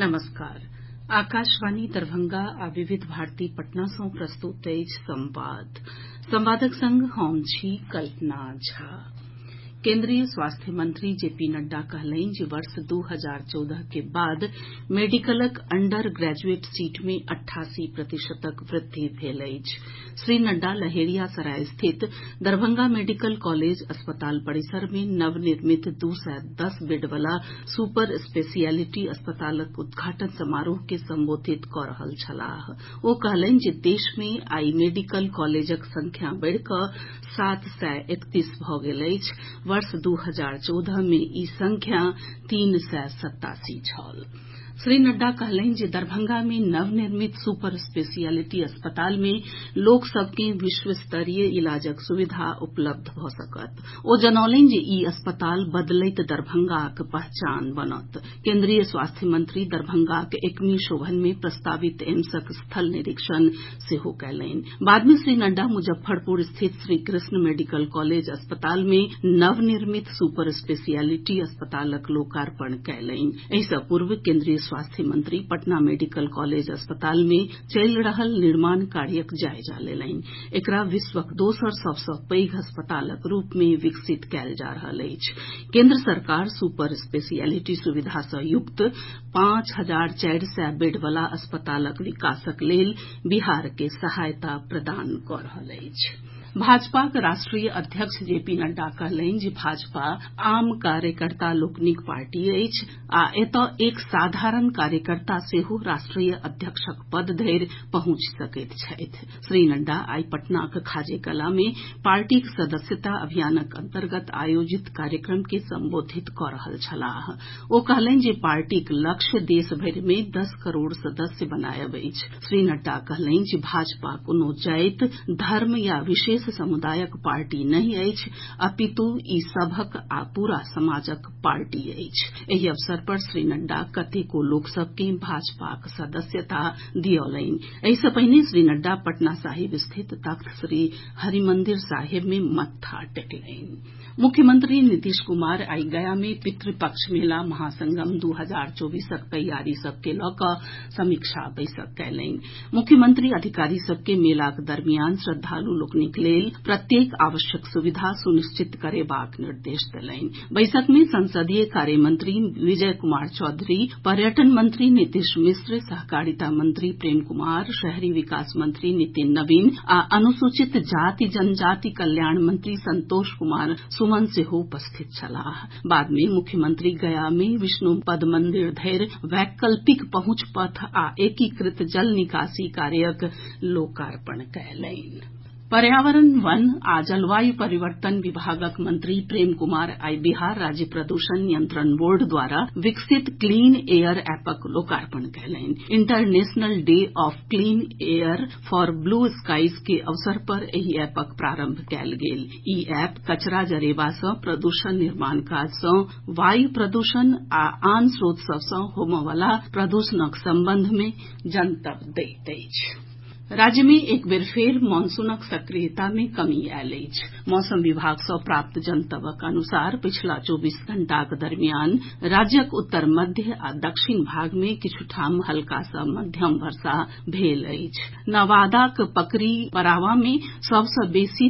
नमस्कार। आकाशवाणी दरभंगा आ विविध भारती पटना सँ प्रस्तुत अछि संवादक संग हम छी कल्पना झा। केन्द्रीय स्वास्थ्य मंत्री जेपी नड्डा कहलनि जे वर्ष 2014 के बाद मेडिकलक अंडर ग्रेजुएट सीट में 88% वृद्धि भेल अछि। श्री नड्डा लहेरियासराय स्थित दरभंगा मेडिकल कॉलेज अस्पताल परिसर में नवनिर्मित 210 बेड वाला सुपर स्पेशियलिटी अस्पतालक उद्घाटन समारोह के संबोधित कऽ रहल छलाह। ओ कहलनि जे देश में आइ मेडिकल कॉलेजक संख्या बढ़ि कऽ 731 भऽ गेल अछि। वर्ष 2014 में ई संख्या 387 छल। श्री नड्डा कहलनि जे दरभंगा में नवनिर्मित सुपर स्पेशियलिटी अस्पताल में लोक सभ के विश्व स्तरीय इलाजक सुविधा उपलब्ध भऽ सकत। ओ जनौलनि जे ई अस्पताल बदलैत दरभंगाक पहचान बनत। केन्द्रीय स्वास्थ्य मंत्री दरभंगाक एकमी शोभन में प्रस्तावित एम्सक स्थल निरीक्षण सेहो कयलनि। बाद में श्री नड्डा मुजफ्फरपुर स्थित श्री कृष्ण मेडिकल कॉलेज अस्पताल में नवनिर्मित सुपर स्पेशियलिटी अस्पतालक लोकार्पण कयलनि। एहि सँ पूर्व केन्द्रीय स्वास्थ्य मंत्री पटना मेडिकल कॉलेज अस्पताल में चलि रहल निर्माण कार्यक जायजा लेलनि। एकरा विश्वक दोसर सबसँ पैघ अस्पतालक रूप में विकसित कयल जा रहल अछि। केन्द्र सरकार सुपर स्पेशियलिटी सुविधा सँ युक्त 5400 बेड वाला अस्पतालक विकासक लेल बिहार के सहायता प्रदान कऽ रहल अछि। भाजपाक राष्ट्रीय अध्यक्ष जेपी नड्डा कहलनि जे भाजपा आम कार्यकर्ता लोकनिक पार्टी अछि आ एतऽ एक साधारण कार्यकर्ता सेहो राष्ट्रीय अध्यक्षक पद धरि पहुंचि सकैत छथि। श्री नड्डा आइ पटनाक खाजे कला में पार्टीक सदस्यता अभियानक अंतर्गत आयोजित कार्यक्रम के संबोधित कऽ रहल छलाह। ओ कहलनि जे पार्टीक लक्ष्य देश भरि में 10 करोड़ सदस्य बनायब अछि। श्री नड्डा कहलनि जे भाजपा कोनो जाति धर्म या विशेष समुदायक पार्टी नहि अछि, अपितु ई सभक आ पूरा समाजक पार्टी अछि। एहि अवसर पर श्री नड्डा कतेको लोक सभ के भाजपाक सदस्यता दियौलनि। एहि सँ पहिने श्री नड्डा पटना साहिब स्थित तख्त श्री हरिमंदिर साहिब में मत्था टेकलनि। मुख्यमंत्री नीतीश कुमार आइ गया में पितृपक्ष मेला महासंगम 2024क तैयारी सभ के लऽ कऽ समीक्षा बैसक कयलनि। मुख्यमंत्री अधिकारी सभ के मेलाक दरमियान श्रद्धालु लोकनिक लेल प्रत्येक आवश्यक सुविधा सुनिश्चित करेबाक निर्देश देलनि। बैसक में संसदीय कार्य मंत्री विजय कुमार चौधरी, पर्यटन मंत्री नीतीश मिश्र, सहकारिता मंत्री प्रेम कुमार, शहरी विकास मंत्री नितिन नवीन आ अनुसूचित जाति जनजाति कल्याण मंत्री संतोष कुमार सुमन सेहो उपस्थित छलाह। बाद में मुख्यमंत्री गया में विष्णुपद मंदिर धरि वैकल्पिक पहुंच पथ आ एकीकृत जल निकासी कार्यक लोकार्पण कयलनि। पर्यावरण, वन आ जलवायु परिवर्तन विभागक मंत्री प्रेम कुमार आइ बिहार राज्य प्रदूषण नियंत्रण बोर्ड द्वारा विकसित क्लीन एयर ऐपक लोकार्पण कयलनि। International day of clean air for blue skies के अवसर पर एहि ऐपक प्रारंभ कयल गेल। ई ऐप कचरा जरेबा सँ प्रदूषण निर्माण काज सँ वायु प्रदूषण आ आन स्रोत सभ सँ होमय वला प्रदूषणक संबंध में जनतब दैत अछि। राज्य में एक बेर फेर मॉनसूनक सक्रियता में कमी आयल अछि। मौसम विभाग सँ प्राप्त जनतबक अनुसार पिछला 24 घंटाक दरमियान राज्यक उत्तर मध्य आ दक्षिण भाग में किछु ठाम हल्का सँ मध्यम वर्षा भेल अछि। नवादाक पकरी परावा में सबसँ बेसी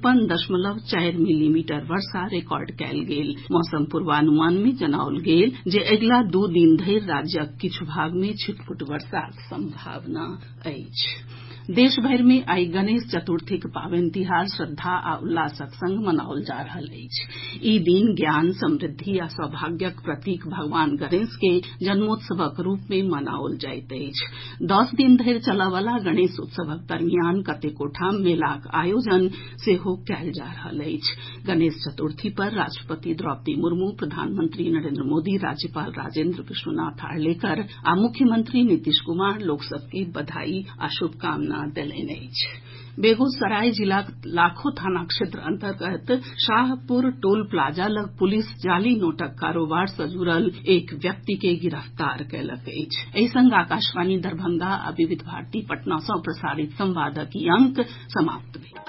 53.4 मिलीमीटर वर्षा रिकॉर्ड कयल गेल। मौसम पूर्वानुमान में जनाओल गेल जे अगिला 2 दिन धरि राज्यक किछु भाग में छिटपुट वर्षाक संभावना अछि। देश भरि में आइ गणेश चतुर्थीक पावनि तिहार श्रद्धा आ उल्लासक संग मनाओल जा रहल अछि। ई दिन ज्ञान, समृद्धि आ सौभाग्यक प्रतीक भगवान गणेश के जन्मोत्सवक रूप में मनाओल जाइत अछि। 10 दिन धरि चलय वला गणेश उत्सवक दरमियान कतेको ठाम मेलाक आयोजन सेहो कयल जा रहल अछि। गणेश चतुर्थी पर राष्ट्रपति द्रौपदी मुर्मू, प्रधानमंत्री नरेंद्र मोदी, राज्यपाल राजेंद्र विश्वनाथ आर्लेकर आ मुख्यमंत्री नीतीश कुमार लोक सभ के बधाई आ शुभकामना देलनि अछि। बेगूसराय जिलाक लाखो थाना क्षेत्र अंतर्गत शाहपुर टोल प्लाजा लग पुलिस जाली नोटक कारोबार सँ जुड़ल एक व्यक्ति के गिरफ्तार कयलक अछि। एहि संग आकाशवाणी दरभंगा आ विविध भारती पटना सँ प्रसारित संवादक ई अंक समाप्त भेल।